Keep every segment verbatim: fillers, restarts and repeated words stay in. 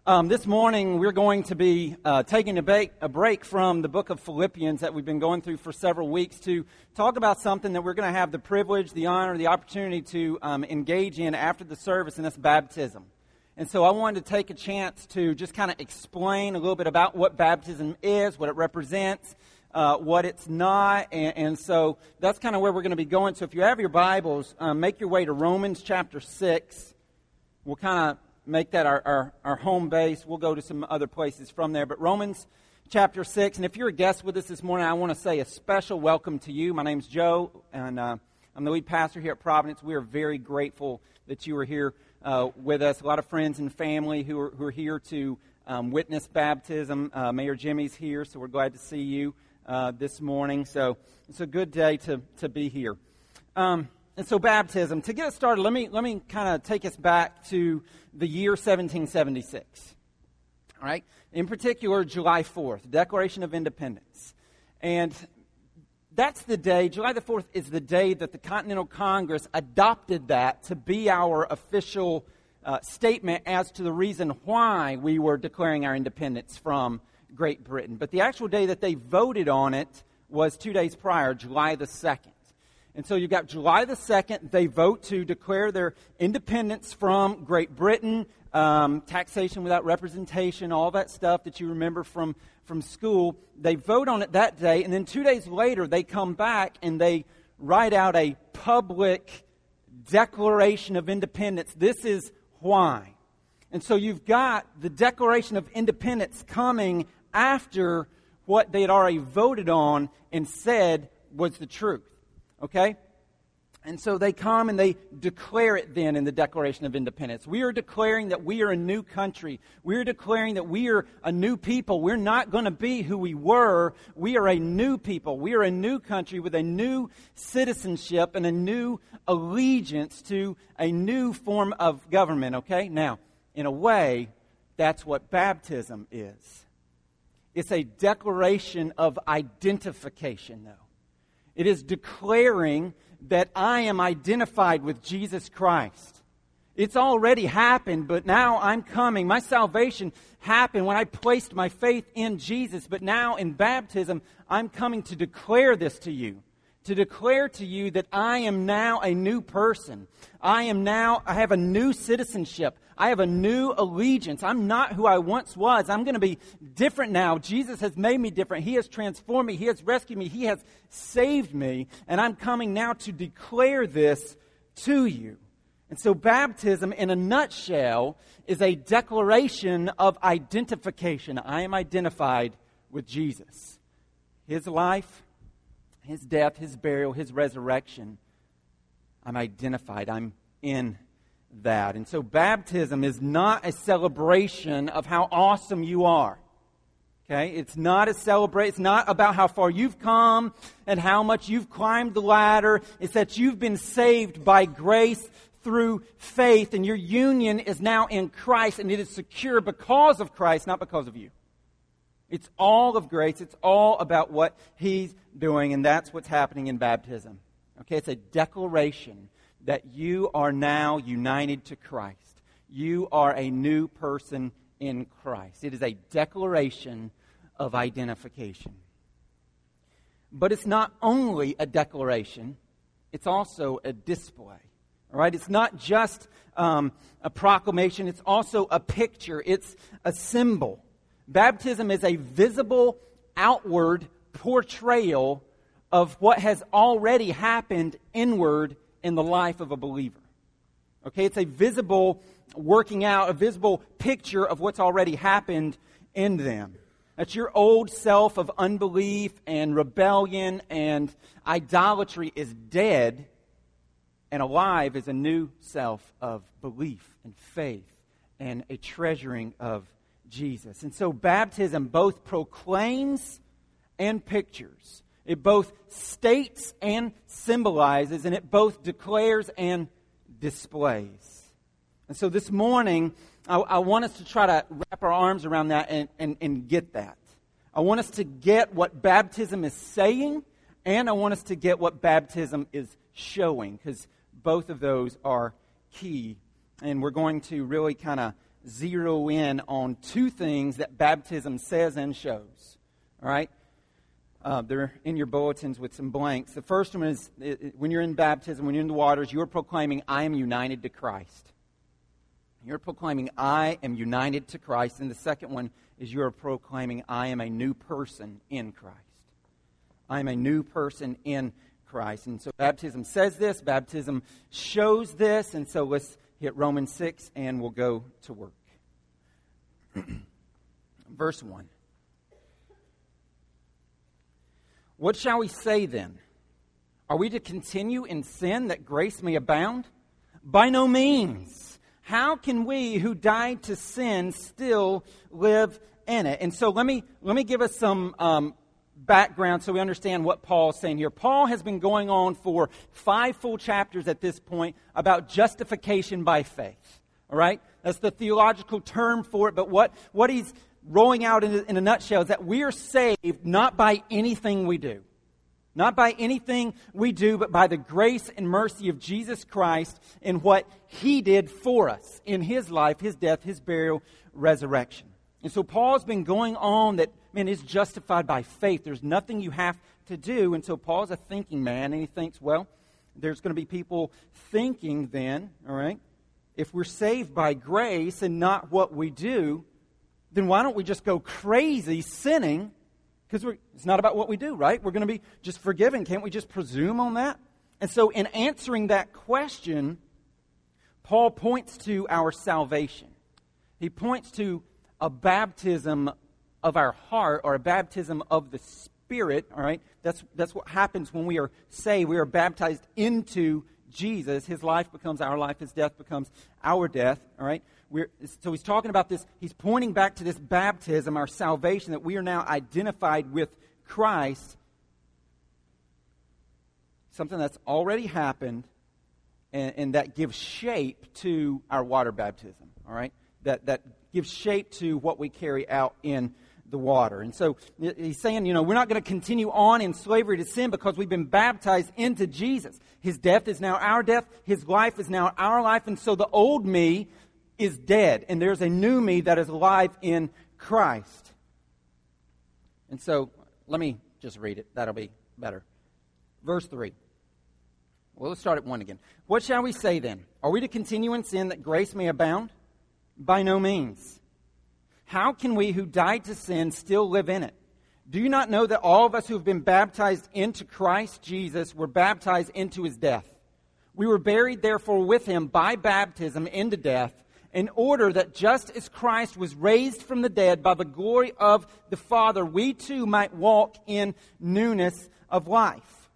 Um, this morning, we're going to be uh, taking a, ba- a break from the book of Philippians that we've been going through for several weeks to talk about something that we're going to have the privilege, the honor, the opportunity to um, engage in after the service, and that's baptism. And so I wanted to take a chance to just kind of explain a little bit about what baptism is, what it represents, uh, what it's not, and, and so that's kind of where we're going to be going. So if you have your Bibles, um, make your way to Romans chapter six. We'll kind of make that our, our, our home base. We'll go to some other places from there. But Romans chapter six, and if you're a guest with us this morning, I want to say a special welcome to you. My name's Joe, and uh, I'm the lead pastor here at Providence. We are very grateful that you are here uh, with us. A lot of friends and family who are, who are here to um, witness baptism. Uh, Mayor Jimmy's here, so we're glad to see you uh, this morning. So it's a good day to, to be here. Um And so baptism, to get us started, let me let me kind of take us back to the year seventeen seventy-six. All right? In particular, July fourth, Declaration of Independence. And that's the day, July the fourth is the day that the Continental Congress adopted that to be our official uh, statement as to the reason why we were declaring our independence from Great Britain. But the actual day that they voted on it was two days prior, July the second. And so you've got July the second, they vote to declare their independence from Great Britain, um, taxation without representation, all that stuff that you remember from, from school. They vote on it that day, and then two days later they come back and they write out a public Declaration of Independence. This is why. And so you've got the Declaration of Independence coming after what they had already voted on and said was the truth. Okay? And so they come and they declare it then in the Declaration of Independence. We are declaring that we are a new country. We are declaring that we are a new people. We're not going to be who we were. We are a new people. We are a new country with a new citizenship and a new allegiance to a new form of government. Okay? Now, in a way, that's what baptism is. It's a declaration of identification, though. It is declaring that I am identified with Jesus Christ. It's already happened, but now I'm coming. My salvation happened when I placed my faith in Jesus, but now in baptism, I'm coming to declare this to you. To declare to you that I am now a new person. I am now, I have a new citizenship. I have a new allegiance. I'm not who I once was. I'm going to be different now. Jesus has made me different. He has transformed me. He has rescued me. He has saved me. And I'm coming now to declare this to you. And so baptism, in a nutshell, is a declaration of identification. I am identified with Jesus. His life, His death, His burial, His resurrection. I'm identified. I'm in that. And so baptism is not a celebration of how awesome you are. Okay? It's not a celebration. It's not about how far you've come and how much you've climbed the ladder. It's that you've been saved by grace through faith, and your union is now in Christ, and it is secure because of Christ, not because of you. It's all of grace. It's all about what He's doing, and that's what's happening in baptism. Okay? It's a declaration that you are now united to Christ. You are a new person in Christ. It is a declaration of identification. But it's not only a declaration, it's also a display. All right? It's not just um, a proclamation, it's also a picture. It's a symbol. Baptism is a visible, outward portrayal of what has already happened inward in the life of a believer. Okay, it's a visible working out, a visible picture of what's already happened in them. That your old self of unbelief and rebellion and idolatry is dead, and alive is a new self of belief and faith and a treasuring of Jesus. And so baptism both proclaims and pictures. It both states and symbolizes, and it both declares and displays. And so this morning, I, I want us to try to wrap our arms around that and, and, and get that. I want us to get what baptism is saying, and I want us to get what baptism is showing, because both of those are key. And we're going to really kind of zero in on two things that baptism says and shows. All right? Uh, they're in your bulletins with some blanks. The first one is it, it, when you're in baptism, when you're in the waters, you're proclaiming, I am united to Christ. You're proclaiming, I am united to Christ. And the second one is you're proclaiming, I am a new person in Christ. I am a new person in Christ. And so baptism says this, baptism shows this, and so let's hit Romans six and we'll go to work. Verse one. What shall we say then? Are we to continue in sin that grace may abound? By no means. How can we who died to sin still live in it? And so let me let me give us some um, background so we understand what Paul's saying here. Paul has been going on for five full chapters at this point about justification by faith. All right? That's the theological term for it. But what, what he's rolling out in a, in a nutshell is that we are saved not by anything we do. Not by anything we do, but by the grace and mercy of Jesus Christ and what He did for us in His life, His death, His burial, resurrection. And so Paul's been going on that, man, is justified by faith. There's nothing you have to do. And so Paul's a thinking man, and he thinks, well, there's going to be people thinking then, all right, if we're saved by grace and not what we do, then why don't we just go crazy sinning? Because it's not about what we do, right? We're going to be just forgiven. Can't we just presume on that? And so in answering that question, Paul points to our salvation. He points to a baptism of our heart, or a baptism of the Spirit, all right? That's, that's what happens when we are saved. We are baptized into Jesus. His life becomes our life. His death becomes our death, all right? We're, so he's talking about this. He's pointing back to this baptism, our salvation, that we are now identified with Christ. Something that's already happened, and, and that gives shape to our water baptism, all right? That, that gives shape to what we carry out in the water. And so he's saying, you know, we're not going to continue on in slavery to sin because we've been baptized into Jesus. His death is now our death. His life is now our life. And so the old me is dead, and there's a new me that is alive in Christ. And so let me just read it. That'll be better. Verse three. Well, let's start at one again. What shall we say then? Are we to continue in sin that grace may abound? By no means. How can we who died to sin still live in it? Do you not know that all of us who have been baptized into Christ Jesus were baptized into His death? We were buried therefore with Him by baptism into death, in order that just as Christ was raised from the dead by the glory of the Father, we too might walk in newness of life.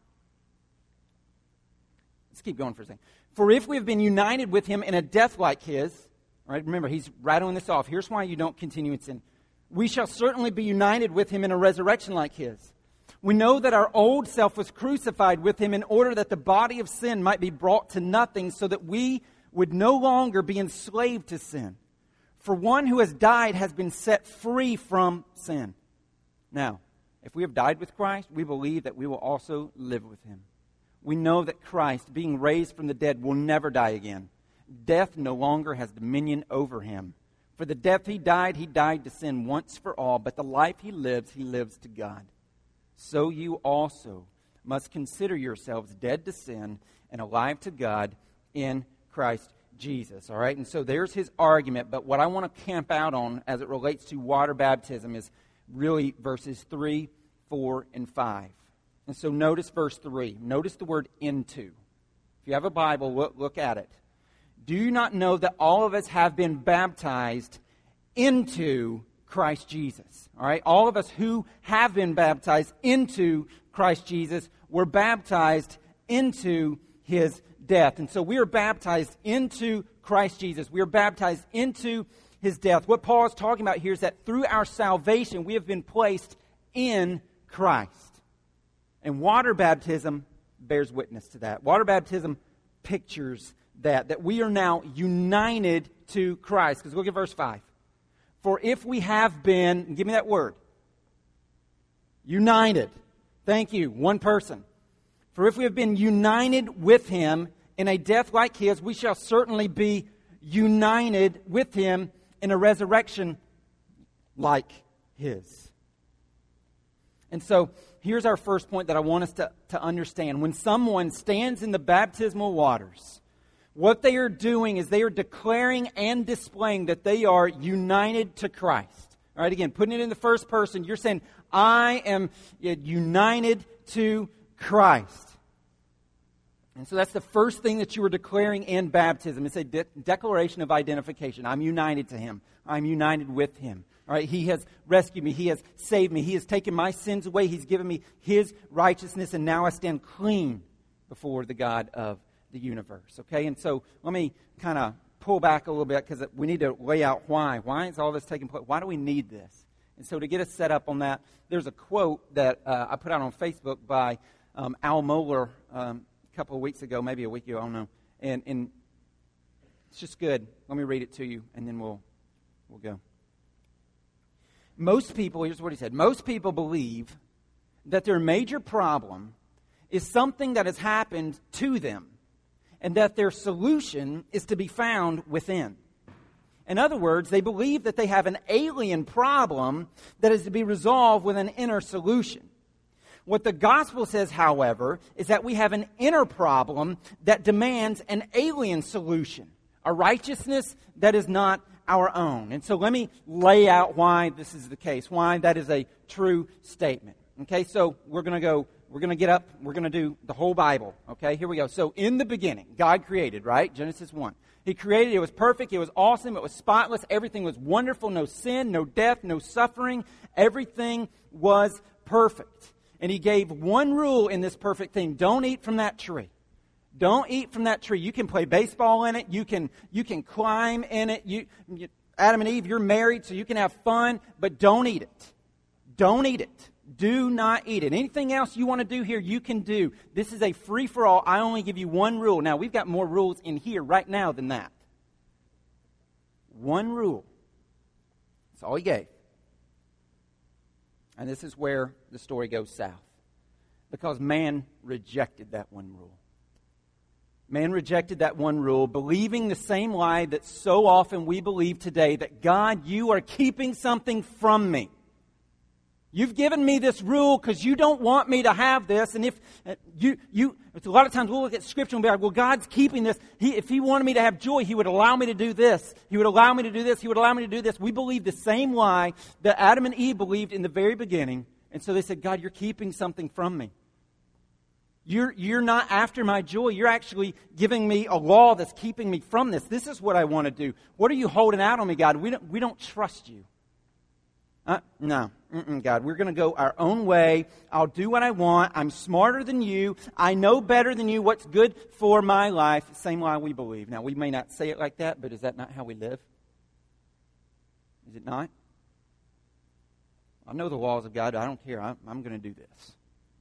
Let's keep going for a second. For if we have been united with Him in a death like His, all right, remember, he's rattling this off. Here's why you don't continue in sin. We shall certainly be united with Him in a resurrection like His. We know that our old self was crucified with Him in order that the body of sin might be brought to nothing, so that we would no longer be enslaved to sin. For one who has died has been set free from sin. Now, if we have died with Christ, we believe that we will also live with Him. We know that Christ, being raised from the dead, will never die again. Death no longer has dominion over Him. For the death He died, He died to sin once for all, but the life He lives, He lives to God. So you also must consider yourselves dead to sin and alive to God in Christ Jesus. All right, and so there's his argument, but what I want to camp out on as it relates to water baptism is really verses three, four, and five. And so notice verse three. Notice the word into. If you have a Bible, look, look at it. Do you not know that all of us have been baptized into Christ Jesus? All right, all of us who have been baptized into Christ Jesus were baptized into His death. And so we are baptized into Christ Jesus. We are baptized into His death. What Paul is talking about here is that through our salvation, we have been placed in Christ. And water baptism bears witness to that. Water baptism pictures that, that we are now united to Christ. Because look at verse five. For if we have been, give me that word, united. Thank you, one person. For if we have been united with Him in a death like His, we shall certainly be united with Him in a resurrection like his. And so here's our first point that I want us to, to understand. When someone stands in the baptismal waters, what they are doing is they are declaring and displaying that they are united to Christ. All right, again, putting it in the first person, you're saying, I am united to Christ. And so that's the first thing that you are declaring in baptism. It's a de- declaration of identification. I'm united to him. I'm united with him. All right, he has rescued me. He has saved me. He has taken my sins away. He's given me his righteousness, and now I stand clean before the God of the universe. Okay, and so let me kind of pull back a little bit because we need to lay out why. Why is all this taking place? Why do we need this? And so to get us set up on that, there's a quote that uh, I put out on Facebook by um, Al Mohler um, a couple of weeks ago, maybe a week ago, I don't know. And, and it's just good. Let me read it to you, and then we'll we'll go. Most people, here's what he said, most people believe that their major problem is something that has happened to them, and that their solution is to be found within. In other words, they believe that they have an alien problem that is to be resolved with an inner solution. What the gospel says, however, is that we have an inner problem that demands an alien solution, a righteousness that is not our own. And so let me lay out why this is the case, why that is a true statement. Okay, so we're going to go, we're going to get up, we're going to do the whole Bible. Okay, here we go. So in the beginning, God created, right? Genesis one. He created, it was perfect, it was awesome, it was spotless, everything was wonderful, no sin, no death, no suffering. Everything was perfect. And he gave one rule in this perfect thing: don't eat from that tree. Don't eat from that tree. You can play baseball in it. You can you can climb in it. You, you, Adam and Eve, you're married, so you can have fun, but don't eat it. Don't eat it. Do not eat it. Anything else you want to do here, you can do. This is a free-for-all. I only give you one rule. Now, we've got more rules in here right now than that. One rule. That's all he gave. And this is where the story goes south. Because man rejected that one rule. Man rejected that one rule, believing the same lie that so often we believe today, that God, you are keeping something from me. You've given me this rule because you don't want me to have this. And if uh, you, you, a lot of times we'll look at Scripture and be like, well, God's keeping this. He, if He wanted me to have joy, He would allow me to do this. He would allow me to do this. He would allow me to do this. We believe the same lie that Adam and Eve believed in the very beginning. And so they said, God, you're keeping something from me. You're, you're not after my joy. You're actually giving me a law that's keeping me from this. This is what I want to do. What are you holding out on me, God? We don't, we don't trust you. Uh, no, Mm-mm, God, we're going to go our own way. I'll do what I want. I'm smarter than you. I know better than you what's good for my life. Same lie we believe. Now, we may not say it like that, but is that not how we live? Is it not? I know the laws of God. I don't care. I'm, I'm going to do this.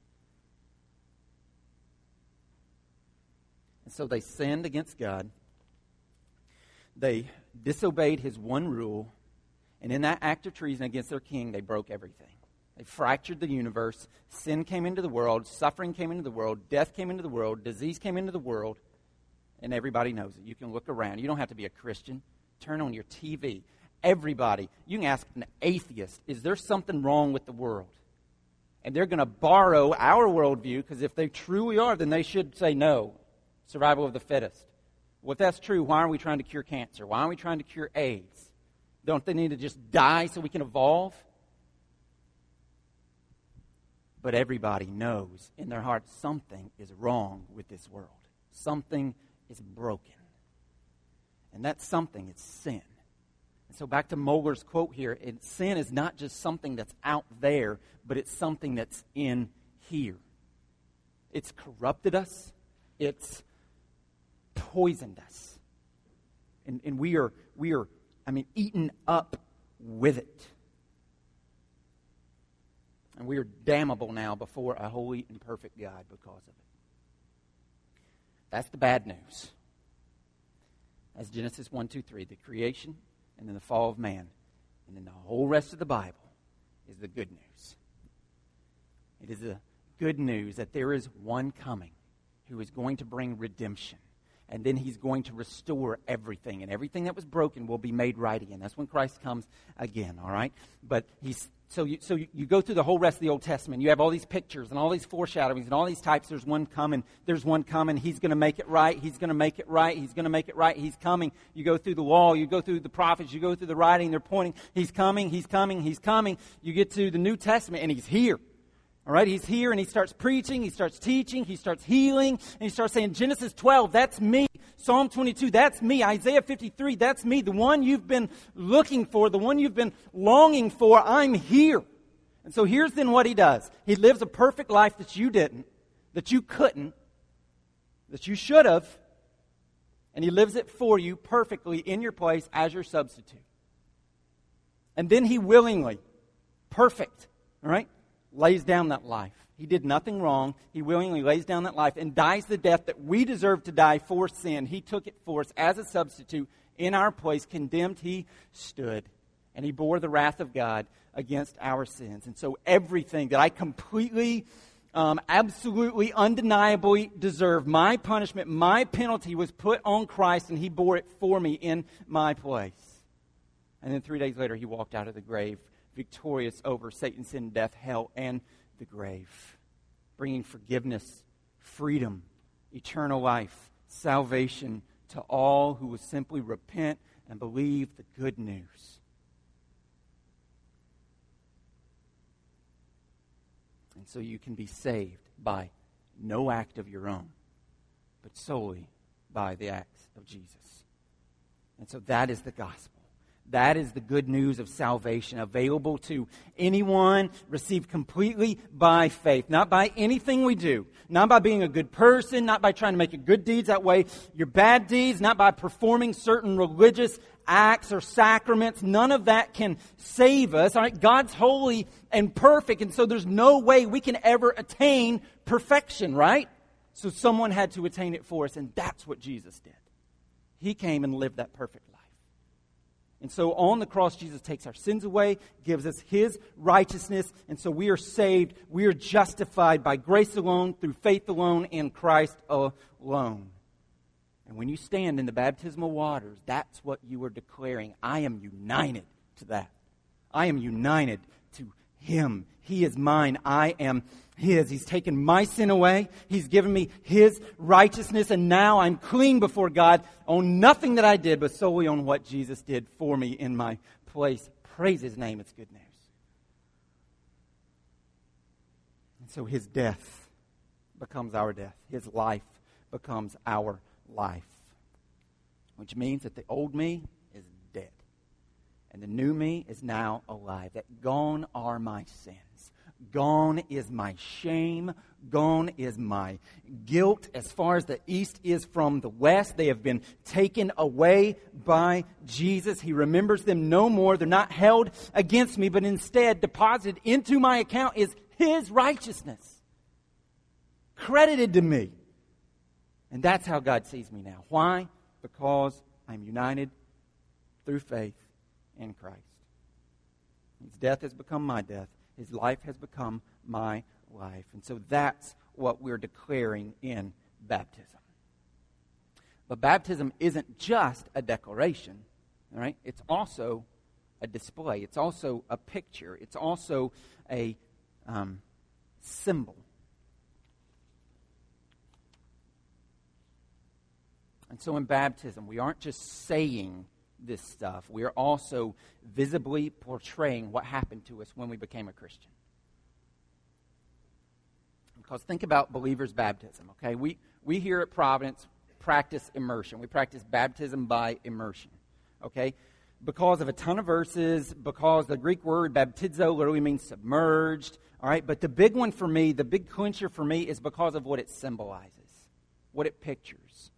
And so they sinned against God. They disobeyed His one rule. And in that act of treason against their king, they broke everything. They fractured the universe. Sin came into the world. Suffering came into the world. Death came into the world. Disease came into the world. And everybody knows it. You can look around. You don't have to be a Christian. Turn on your T V. Everybody. You can ask an atheist, is there something wrong with the world? And they're going to borrow our worldview, because if they truly are, then they should say no. Survival of the fittest. Well, if that's true, why are we trying to cure cancer? Why are we trying to cure AIDS? Don't they need to just die so we can evolve? But everybody knows in their heart something is wrong with this world. Something is broken. And that something is sin. And so back to Mohler's quote here, it, sin is not just something that's out there, but it's something that's in here. It's corrupted us. It's poisoned us. And, and we are, we are I mean, eaten up with it. And we are damnable now before a holy and perfect God because of it. That's the bad news. That's Genesis one, two, three, the creation and then the fall of man. And then the whole rest of the Bible is the good news. It is the good news that there is one coming who is going to bring redemption, and then he's going to restore everything, and everything that was broken will be made right again. That's when Christ comes again, all right? But he's so you so you, you go through the whole rest of the Old Testament. You have all these pictures and all these foreshadowings and all these types. There's one coming. There's one coming. He's going to make it right. He's going to make it right. He's going to make it right. He's coming. You go through the law. You go through the prophets. You go through the writing. They're pointing. He's coming. He's coming. He's coming. You get to the New Testament, and he's here. All right, he's here, and he starts preaching, he starts teaching, he starts healing, and he starts saying, Genesis twelve, that's me. Psalm twenty-two, that's me. Isaiah fifty-three, that's me. The one you've been looking for, the one you've been longing for, I'm here. And so here's then what he does. He lives a perfect life that you didn't, that you couldn't, that you should have, and he lives it for you perfectly in your place as your substitute. And then he willingly, perfect, all right, lays down that life. He did nothing wrong. He willingly lays down that life and dies the death that we deserve to die for sin. He took it for us as a substitute in our place. Condemned, he stood. And he bore the wrath of God against our sins. And so everything that I completely, um, absolutely, undeniably deserve, my punishment, my penalty was put on Christ, and he bore it for me in my place. And then three days later, he walked out of the grave victorious over Satan, sin, death, hell, and the grave, bringing forgiveness, freedom, eternal life, salvation to all who will simply repent and believe the good news. And so you can be saved by no act of your own, but solely by the acts of Jesus. And so that is the gospel. That is the good news of salvation, available to anyone, received completely by faith. Not by anything we do. Not by being a good person. Not by trying to make your good deeds outweigh your bad deeds. Not by performing certain religious acts or sacraments. None of that can save us. All right? God's holy and perfect, and so there's no way we can ever attain perfection, right? So someone had to attain it for us, and that's what Jesus did. He came and lived that perfect life. And so on the cross, Jesus takes our sins away, gives us his righteousness, and so we are saved, we are justified by grace alone, through faith alone, in Christ alone. And when you stand in the baptismal waters, that's what you are declaring. I am united to that. I am united to him. He is mine. I am his. He's taken my sin away. He's given me his righteousness, and now I'm clean before God on nothing that I did, but solely on what Jesus did for me in my place. Praise his name. It's good news. And so his death becomes our death. His life becomes our life. Which means that the old me is dead. And the new me is now alive. That gone are my sins. Gone is my shame. Gone is my guilt. As far as the east is from the west, they have been taken away by Jesus. He remembers them no more. They're not held against me, but instead deposited into my account is his righteousness, credited to me. And that's how God sees me now. Why? Because I'm united through faith in Christ. His death has become my death. His life has become my life. And so that's what we're declaring in baptism. But baptism isn't just a declaration, all right? It's also a display. It's also a picture. It's also a um, symbol. And so in baptism, we aren't just saying this stuff. We are also visibly portraying what happened to us when we became a Christian. Because think about believers' baptism, okay? We, we here at Providence practice immersion. We practice baptism by immersion, okay? Because of a ton of verses, because the Greek word baptizo literally means submerged, all right? But the big one for me, the big clincher for me is because of what it symbolizes, what it pictures.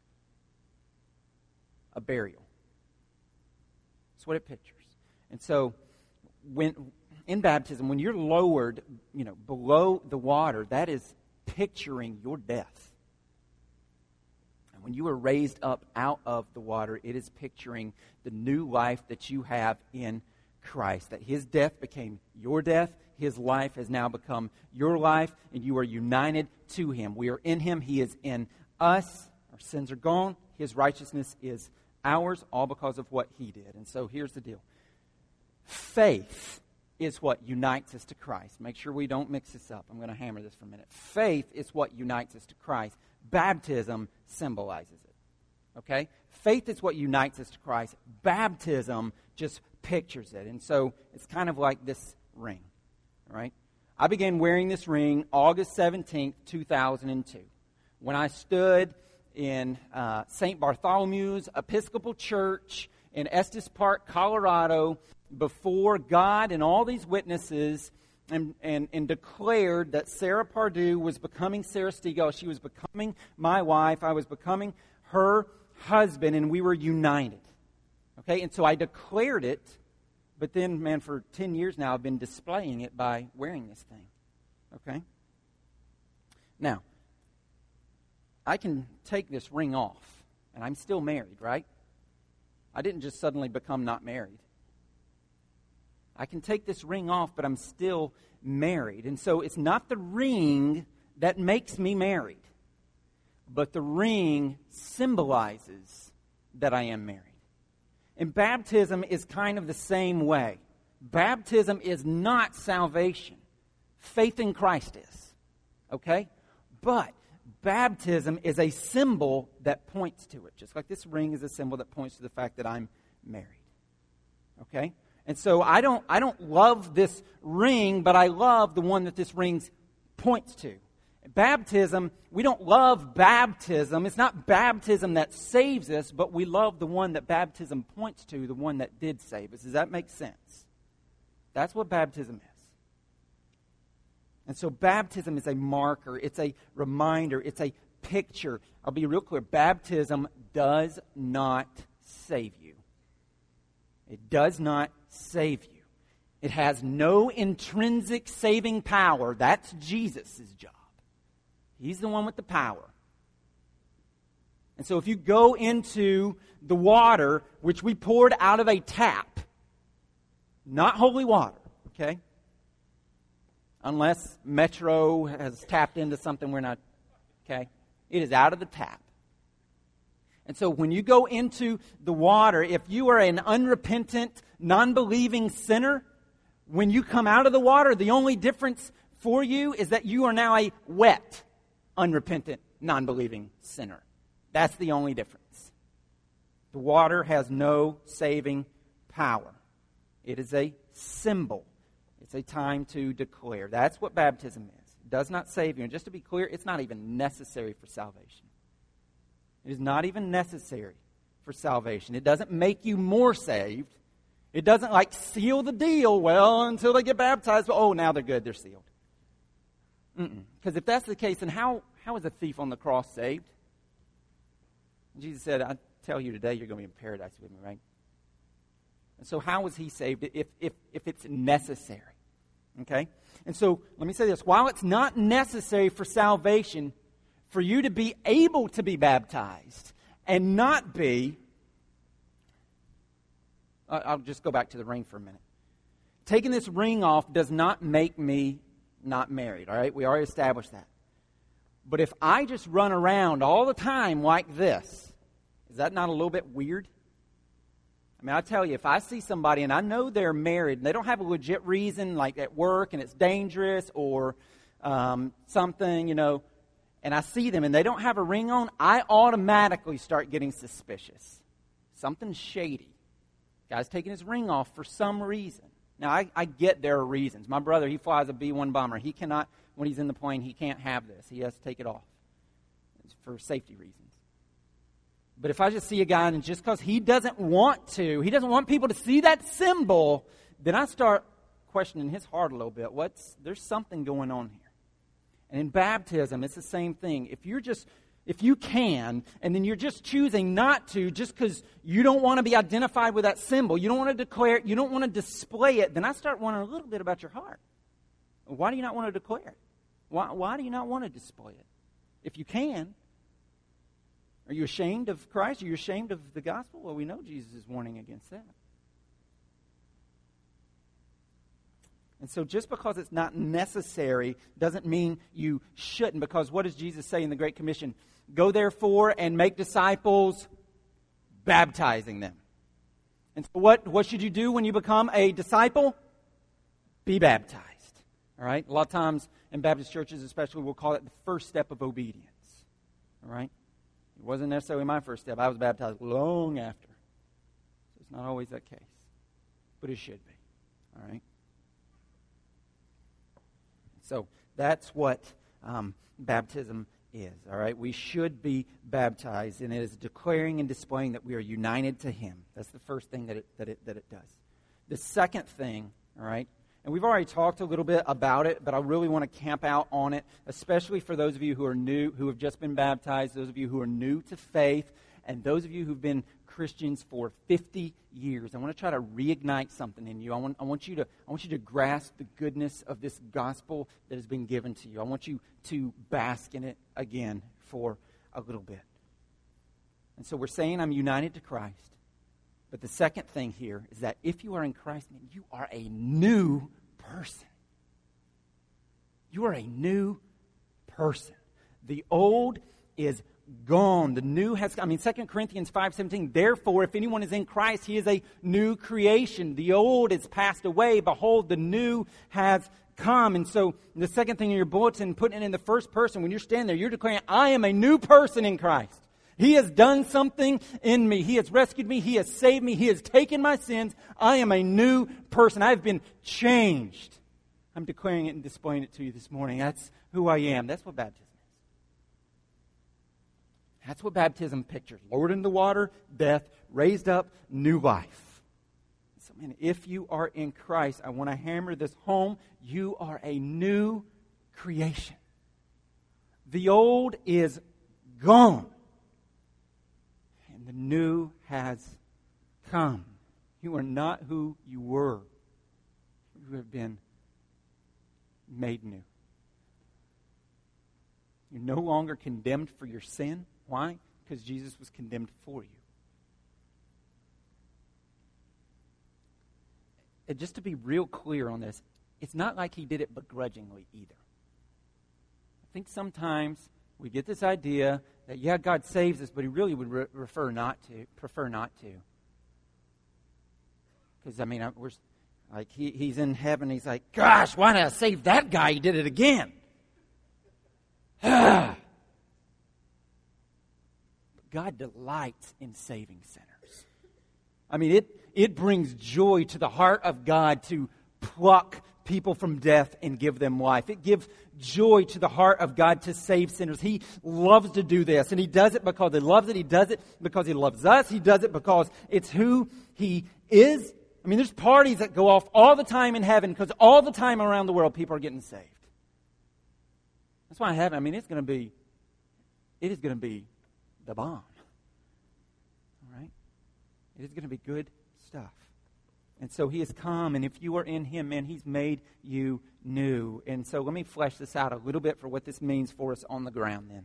A burial. That's what it pictures. And so, when in baptism, when you're lowered, you know, below the water, that is picturing your death. And when you are raised up out of the water, it is picturing the new life that you have in Christ. That his death became your death. His life has now become your life, and you are united to him. We are in him. He is in us. Our sins are gone. His righteousness is ours, all because of what he did. And so here's the deal. Faith is what unites us to Christ. Make sure we don't mix this up. I'm going to hammer this for a minute. Faith is what unites us to Christ. Baptism symbolizes it. Okay? Faith is what unites us to Christ. Baptism just pictures it. And so it's kind of like this ring. All right? I began wearing this ring August seventeenth, two thousand two, when I stood in uh, Saint Bartholomew's Episcopal Church in Estes Park, Colorado, before God and all these witnesses, and, and, and declared that Sarah Pardue was becoming Sarah Stegall. She was becoming my wife. I was becoming her husband, and we were united. Okay, and so I declared it, but then, man, for ten years now, I've been displaying it by wearing this thing. Okay? Now, I can take this ring off, and I'm still married, right? I didn't just suddenly become not married. I can take this ring off, but I'm still married. And so it's not the ring that makes me married, but the ring symbolizes that I am married. And baptism is kind of the same way. Baptism is not salvation. Faith in Christ is. Okay? But baptism is a symbol that points to it. Just like this ring is a symbol that points to the fact that I'm married. Okay? And so I don't I don't love this ring, but I love the one that this ring points to. Baptism, we don't love baptism. It's not baptism that saves us, but we love the one that baptism points to, the one that did save us. Does that make sense? That's what baptism is. And so baptism is a marker. It's a reminder. It's a picture. I'll be real clear. Baptism does not save you. It does not save you. It has no intrinsic saving power. That's Jesus' job. He's the one with the power. And so if you go into the water, which we poured out of a tap, not holy water, okay? Unless Metro has tapped into something we're not, okay? It is out of the tap. And so when you go into the water, if you are an unrepentant, non-believing sinner, when you come out of the water, the only difference for you is that you are now a wet, unrepentant, non-believing sinner. That's the only difference. The water has no saving power. It is a symbol. It's a time to declare. That's what baptism is. It does not save you. And just to be clear, it's not even necessary for salvation. It is not even necessary for salvation. It doesn't make you more saved. It doesn't like seal the deal, well, until they get baptized. Oh, now they're good. They're sealed. Because if that's the case, then how, how is a thief on the cross saved? Jesus said, I tell you today you're going to be in paradise with me, right? And so how was he saved if, if, if it's necessary? Okay? And so let me say this. While it's not necessary for salvation for you to be able to be baptized and not be, I'll just go back to the ring for a minute. Taking this ring off does not make me not married, all right? We already established that. But if I just run around all the time like this, is that not a little bit weird? I mean, I tell you, if I see somebody and I know they're married and they don't have a legit reason, like at work and it's dangerous or um, something, you know, and I see them and they don't have a ring on, I automatically start getting suspicious. Something's shady. Guy's taking his ring off for some reason. Now, I, I get there are reasons. My brother, he flies a B one bomber. He cannot, when he's in the plane, he can't have this. He has to take it off. It's for safety reasons. But if I just see a guy and just because he doesn't want to, he doesn't want people to see that symbol, then I start questioning his heart a little bit. What's there's something going on here. And in baptism, it's the same thing. If you're just, if you can, and then you're just choosing not to just because you don't want to be identified with that symbol, you don't want to declare it, you don't want to display it, then I start wondering a little bit about your heart. Why do you not want to declare it? Why, why do you not want to display it? If you can, are you ashamed of Christ? Are you ashamed of the gospel? Well, we know Jesus is warning against that. And so just because it's not necessary doesn't mean you shouldn't. Because what does Jesus say in the Great Commission? Go therefore and make disciples, baptizing them. And so what, what should you do when you become a disciple? Be baptized. All right? A lot of times in Baptist churches especially, we'll call it the first step of obedience. All right? It wasn't necessarily my first step. I was baptized long after. So it's not always that case. But it should be. All right? So that's what um, baptism is, all right? We should be baptized, and it is declaring and displaying that we are united to Him. That's the first thing that it, that it, that it does. The second thing, all right, and we've already talked a little bit about it, but I really want to camp out on it, especially for those of you who are new, who have just been baptized, those of you who are new to faith, and those of you who've been Christians for fifty years. I want to try to reignite something in you. I want, I want you to, I want you to grasp the goodness of this gospel that has been given to you. I want you to bask in it again for a little bit. And so we're saying I'm united to Christ. But the second thing here is that if you are in Christ, man, you are a new person. You are a new person. The old is gone. The new has, I mean, Second Corinthians five seventeen, therefore, if anyone is in Christ, he is a new creation. The old is passed away. Behold, the new has come. And so the second thing in your bulletin, putting it in the first person, when you're standing there, you're declaring, I am a new person in Christ. He has done something in me. He has rescued me. He has saved me. He has taken my sins. I am a new person. I've been changed. I'm declaring it and displaying it to you this morning. That's who I am. That's what baptism is. That's what baptism pictures. Lowered in the water, death, raised up, new life. So, man, if you are in Christ, I want to hammer this home. You are a new creation. The old is gone. And the new has come. You are not who you were. You have been made new. You're no longer condemned for your sin. Why? Because Jesus was condemned for you. And just to be real clear on this, it's not like He did it begrudgingly either. I think sometimes we get this idea that, yeah, God saves us, but He really would re- refer not to, prefer not to. Because, I mean, I, we're, like, he, He's in heaven, He's like, gosh, why did I save that guy? He did it again. God delights in saving sinners. I mean, it, it brings joy to the heart of God to pluck people from death and give them life. It gives joy to the heart of God to save sinners. He loves to do this, and He does it because He loves it. He does it because He loves us. He does it because it's who He is. I mean, there's parties that go off all the time in heaven because all the time around the world people are getting saved. That's why heaven, I mean, it's going to be, it is going to be the bomb. All right? It is going to be good stuff. And so He has come, and if you are in Him, man, He's made you new. And so let me flesh this out a little bit for what this means for us on the ground then.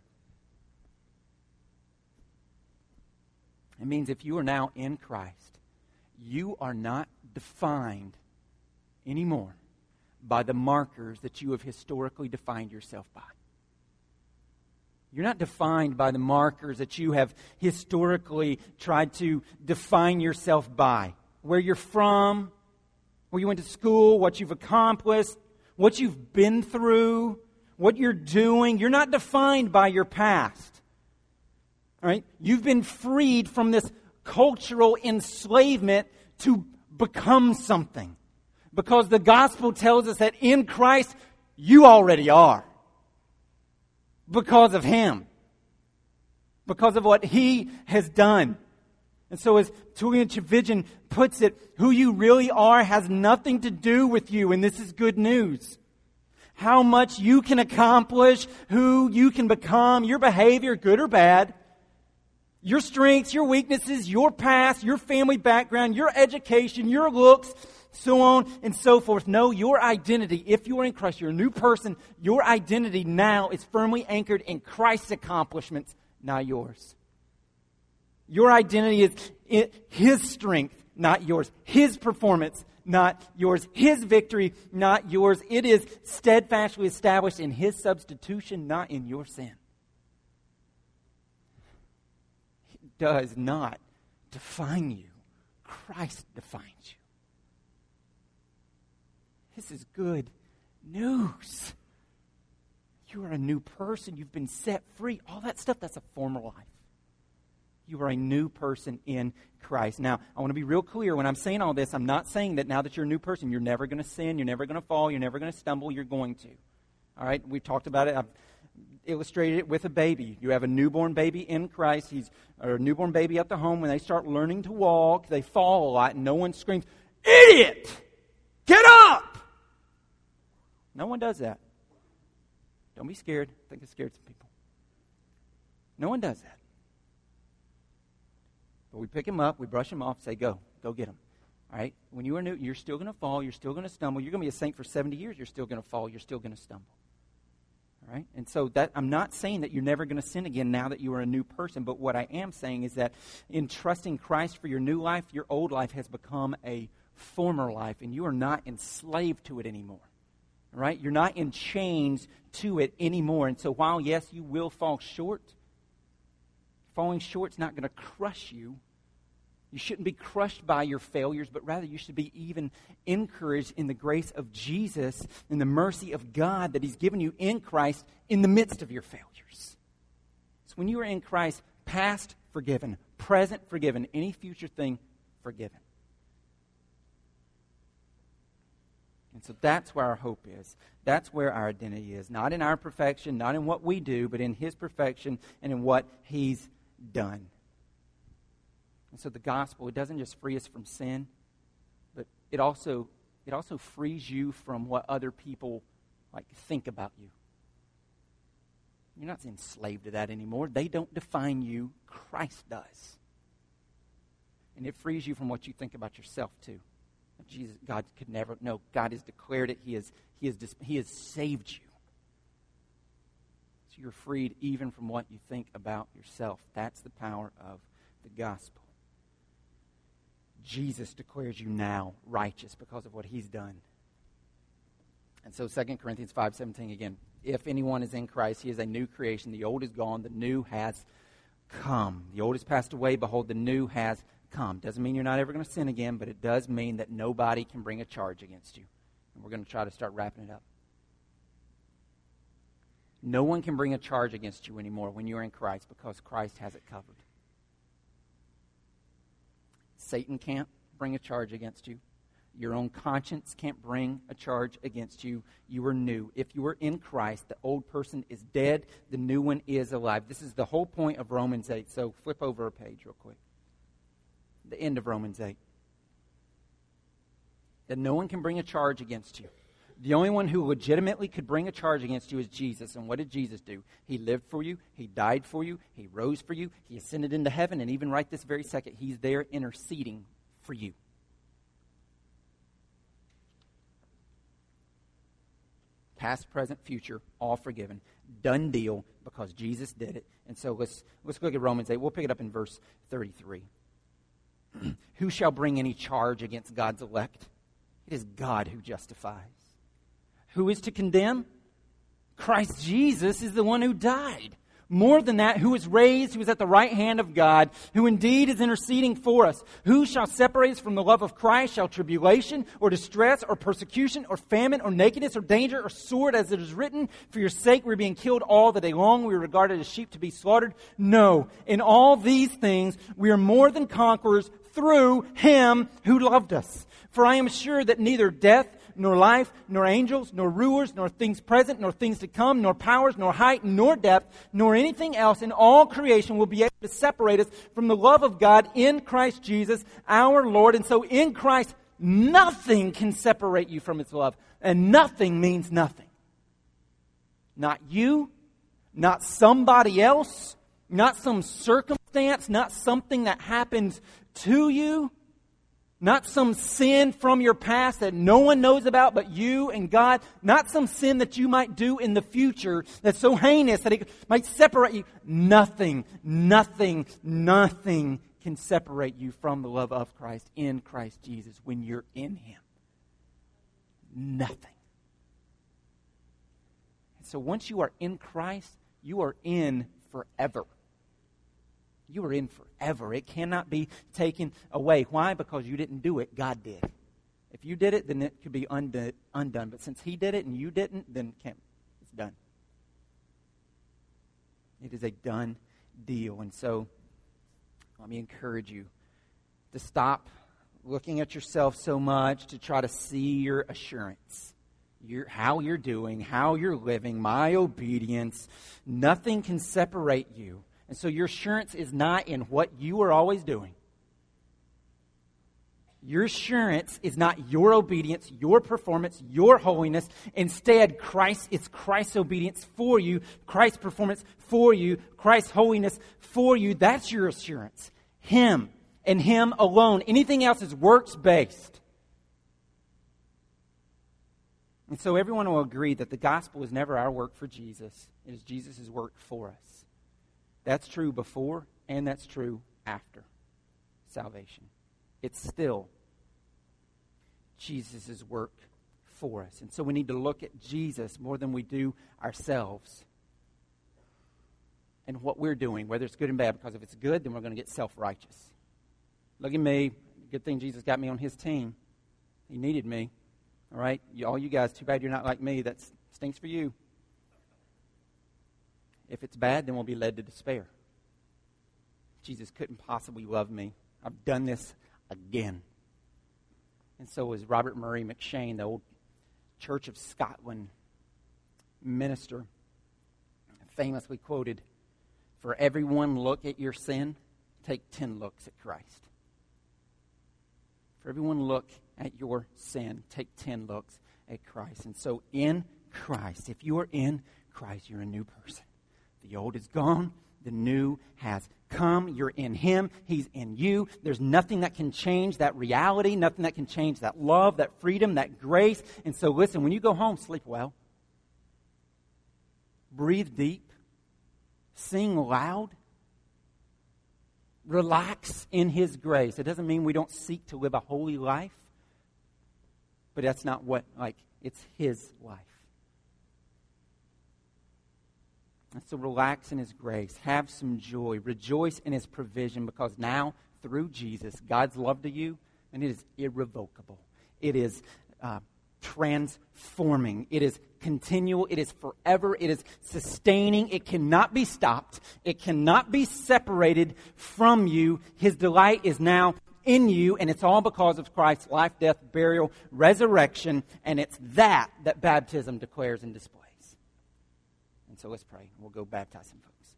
It means if you are now in Christ, you are not defined anymore by the markers that you have historically defined yourself by. You're not defined by the markers that you have historically tried to define yourself by. Where you're from, where you went to school, what you've accomplished, what you've been through, what you're doing. You're not defined by your past. All right? You've been freed from this cultural enslavement to become something. Because the gospel tells us that in Christ, you already are. Because of Him. Because of what He has done. And so as Tullian Tchividjian puts it, who you really are has nothing to do with you. And this is good news. How much you can accomplish, who you can become, your behavior, good or bad, your strengths, your weaknesses, your past, your family background, your education, your looks, so on and so forth. No, your identity, if you are in Christ, you're a new person. Your identity now is firmly anchored in Christ's accomplishments, not yours. Your identity is in His strength, not yours. His performance, not yours. His victory, not yours. It is steadfastly established in His substitution, not in your sin. It does not define you. Christ defines you. This is good news. You are a new person. You've been set free. All that stuff, that's a former life. You are a new person in Christ. Now, I want to be real clear. When I'm saying all this, I'm not saying that now that you're a new person, you're never going to sin, you're never going to fall, you're never going to stumble, you're going to. All right? We've talked about it. I've illustrated it with a baby. You have a newborn baby in Christ. He's or a newborn baby at the home. When they start learning to walk, they fall a lot, and no one screams, "Idiot! Get up!" No one does that. Don't be scared. I think it scared some people. No one does that. But we pick him up, we brush him off, say, go, go get him. All right? When you are new, you're still going to fall, you're still going to stumble. You're going to be a saint for seventy years, you're still going to fall, you're still going to stumble. All right? And so that I'm not saying that you're never going to sin again now that you are a new person, but what I am saying is that in trusting Christ for your new life, your old life has become a former life, and you are not enslaved to it anymore. All right? You're not in chains to it anymore. And so while, yes, you will fall short, falling short is not going to crush you. You shouldn't be crushed by your failures, but rather you should be even encouraged in the grace of Jesus and the mercy of God that He's given you in Christ in the midst of your failures. So when you are in Christ, past forgiven, present forgiven, any future thing forgiven. And so that's where our hope is. That's where our identity is. Not in our perfection, not in what we do, but in His perfection and in what He's done. And so the gospel, it doesn't just free us from sin, but it also it also frees you from what other people like think about you. You're not enslaved to that anymore. They don't define you. Christ does. And it frees you from what you think about yourself too. Jesus, God could never, no, God has declared it. He has, he has, he has saved you. So you're freed even from what you think about yourself. That's the power of the gospel. Jesus declares you now righteous because of what He's done. And so Second Corinthians five seventeen again, if anyone is in Christ, he is a new creation. The old is gone, the new has come. The old has passed away, behold, the new has come. Doesn't mean you're not ever going to sin again, but it does mean that nobody can bring a charge against you. And we're going to try to start wrapping it up. No one can bring a charge against you anymore when you're in Christ because Christ has it covered. Satan can't bring a charge against you. Your own conscience can't bring a charge against you. You are new. If you are in Christ, the old person is dead. The new one is alive. This is the whole point of Romans eight. So flip over a page real quick. The end of Romans eight. That no one can bring a charge against you. The only one who legitimately could bring a charge against you is Jesus. And what did Jesus do? He lived for you. He died for you. He rose for you. He ascended into heaven. And even right this very second, He's there interceding for you. Past, present, future, all forgiven. Done deal because Jesus did it. And so let's, let's look at Romans eight. We'll pick it up in verse thirty-three. Who shall bring any charge against God's elect? It is God who justifies. Who is to condemn? Christ Jesus is the one who died. More than that, who is raised, who is at the right hand of God, who indeed is interceding for us. Who shall separate us from the love of Christ? Shall tribulation or distress or persecution or famine or nakedness or danger or sword, as it is written, for your sake we are being killed all the day long. We are regarded as sheep to be slaughtered. No, in all these things we are more than conquerors through Him who loved us. For I am sure that neither death, nor life, nor angels, nor rulers, nor things present, nor things to come, nor powers, nor height, nor depth, nor anything else in all creation will be able to separate us from the love of God in Christ Jesus, our Lord. And so in Christ, nothing can separate you from His love. And nothing means nothing. Not you, not somebody else, not some circumstance, not something that happens to you. Not some sin from your past that no one knows about but you and God. Not some sin that you might do in the future that's so heinous that it might separate you. Nothing, nothing, nothing can separate you from the love of Christ in Christ Jesus when you're in Him. nothing. And so once you are in Christ, you are in forever. You are in forever. It cannot be taken away. Why? Because you didn't do it. God did. If you did it, then it could be undone. undone. But since He did it and you didn't, then it can't. It's done. It is a done deal. And so, let me encourage you to stop looking at yourself so much to try to see your assurance. Your, how you're doing, how you're living, my obedience. Nothing can separate you. And so your assurance is not in what you are always doing. Your assurance is not your obedience, your performance, your holiness. Instead, Christ, it's Christ's obedience for you, Christ's performance for you, Christ's holiness for you. That's your assurance. Him and Him alone. Anything else is works-based. And so everyone will agree that the gospel is never our work for Jesus. It is Jesus' work for us. That's true before and that's true after salvation. It's still Jesus' work for us. And so we need to look at Jesus more than we do ourselves and what we're doing, whether it's good and bad. Because if it's good, then we're going to get self-righteous. Look at me. Good thing Jesus got me on His team. He needed me. All right? You, all you guys, too bad you're not like me. That stinks for you. If it's bad, then we'll be led to despair. Jesus couldn't possibly love me. I've done this again. And so was Robert Murray McShane, the old Church of Scotland minister, famously quoted, "For every one look at your sin, take ten looks at Christ." For every one look at your sin, take ten looks at Christ. And so in Christ, if you are in Christ, you're a new person. The old is gone. The new has come. You're in Him. He's in you. There's nothing that can change that reality, nothing that can change that love, that freedom, that grace. And so listen, when you go home, sleep well. Breathe deep. Sing loud. Relax in His grace. It doesn't mean we don't seek to live a holy life, but that's not what, like, it's His life. And so relax in His grace. Have some joy. Rejoice in His provision, because now, through Jesus, God's love to you, and it is irrevocable. It is uh, transforming. It is continual. It is forever. It is sustaining. It cannot be stopped. It cannot be separated from you. His delight is now in you, and it's all because of Christ's life, death, burial, resurrection, and it's that that baptism declares and displays. And so let's pray. We'll go baptize some folks.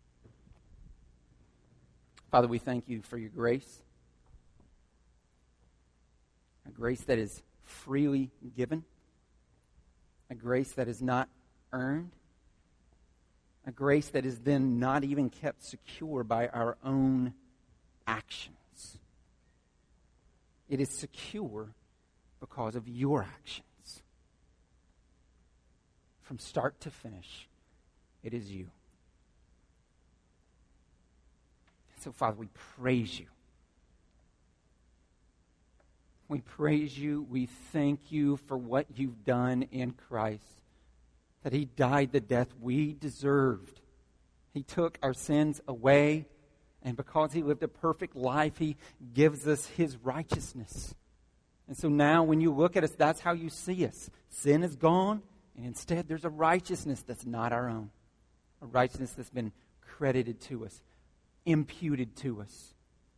Father, we thank You for Your grace. A grace that is freely given. A grace that is not earned. A grace that is then not even kept secure by our own actions. It is secure because of Your actions. From start to finish, it is You. So, Father, we praise You. We praise You. We thank You for what You've done in Christ. That He died the death we deserved. He took our sins away. And because He lived a perfect life, He gives us His righteousness. And so now when you look at us, that's how you see us. Sin is gone, and instead there's a righteousness that's not our own. A righteousness that's been credited to us, imputed to us.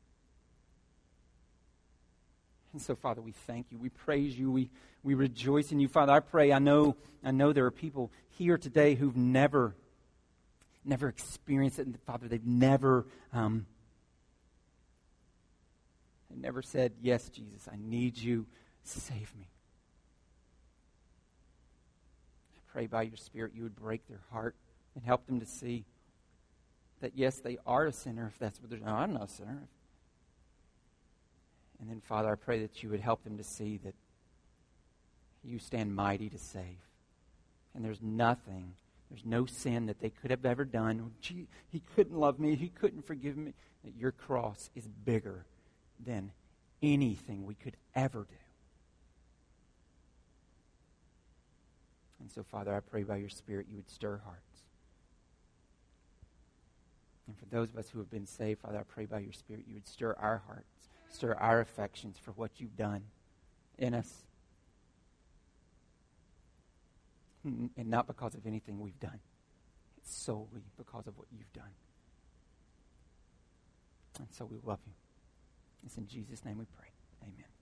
And so, Father, we thank You. We praise You. We, we rejoice in You. Father, I pray, I know, I know there are people here today who've never, never experienced it. And Father, they've never, um, they've never said, yes, Jesus, I need You. Save me. I pray by Your Spirit You would break their heart and help them to see that, yes, they are a sinner, if that's what they're saying. No, I'm not a sinner. And then, Father, I pray that You would help them to see that You stand mighty to save. And there's nothing, there's no sin that they could have ever done. Oh, gee, He couldn't love me. He couldn't forgive me. That Your cross is bigger than anything we could ever do. And so, Father, I pray by your Spirit you would stir hearts. And for those of us who have been saved, Father, I pray by your Spirit you would stir our hearts, stir our affections for what you've done in us. And not because of anything we've done. It's solely because of what you've done. And so we love you. It's in Jesus' name we pray. Amen.